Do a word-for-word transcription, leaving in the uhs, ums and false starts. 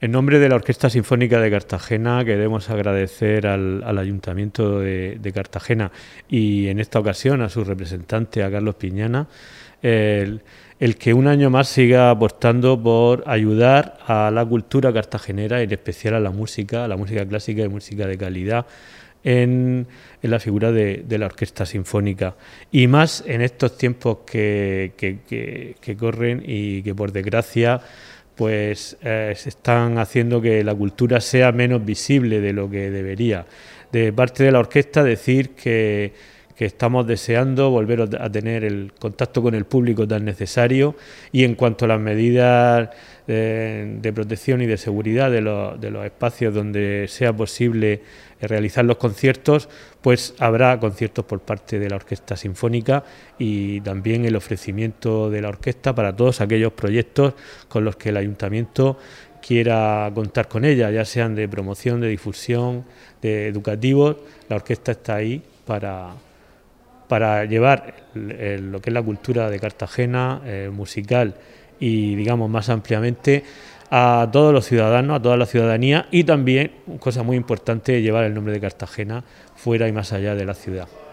En nombre de la Orquesta Sinfónica de Cartagena queremos agradecer al, al Ayuntamiento de, de Cartagena y en esta ocasión a su representante, a Carlos Piñana, el, el que un año más siga apostando por ayudar a la cultura cartagenera, en especial a la música, a la música clásica y música de calidad, en, en la figura de, de la Orquesta Sinfónica. Y más en estos tiempos que, que, que, que corren y que por desgracia pues eh, se están haciendo que la cultura sea menos visible de lo que debería. De parte de la orquesta decir que, que estamos deseando volver a tener el contacto con el público tan necesario, y en cuanto a las medidas de, de protección y de seguridad de los, de los espacios donde sea posible realizar los conciertos, pues habrá conciertos por parte de la Orquesta Sinfónica y también el ofrecimiento de la orquesta para todos aquellos proyectos con los que el Ayuntamiento quiera contar con ella, ya sean de promoción, de difusión, de educativos. La orquesta está ahí para, para llevar el, el, lo que es la cultura de Cartagena, eh, musical y digamos más ampliamente a todos los ciudadanos, a toda la ciudadanía, y también, cosa muy importante, llevar el nombre de Cartagena fuera y más allá de la ciudad.